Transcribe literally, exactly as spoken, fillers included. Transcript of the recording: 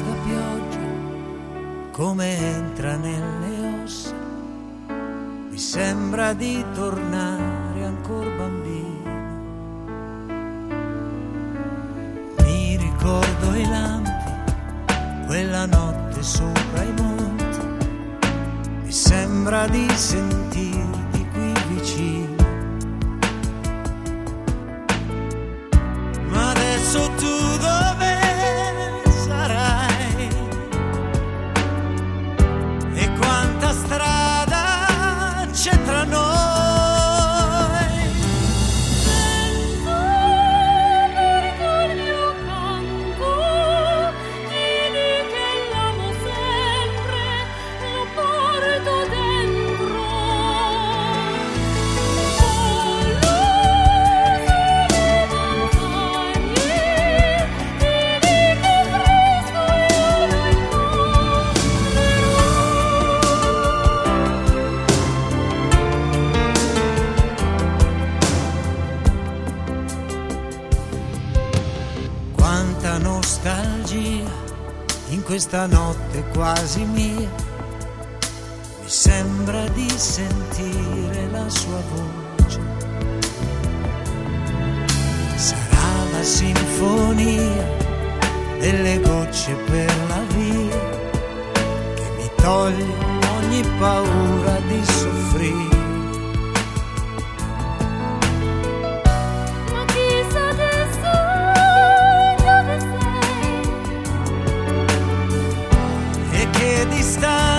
questa pioggia come entra nelle ossa, mi sembra di tornare ancora bambino. Mi ricordo i lampi, quella notte sopra i monti, mi sembra di sentirti qui vicino. Ma adesso tu dove sarai? E quanta strada c'è tra noi? Sento per il mio canto, dimmi che l'amo sempre, lo porto dentro. Quanta nostalgia in questa notte quasi mia, mi sembra di sentire la sua voce. Sarà la sinfonia delle gocce per la via che mi toglie ogni paura di soffrire. Ma chissà adesso dove sei? E che distanza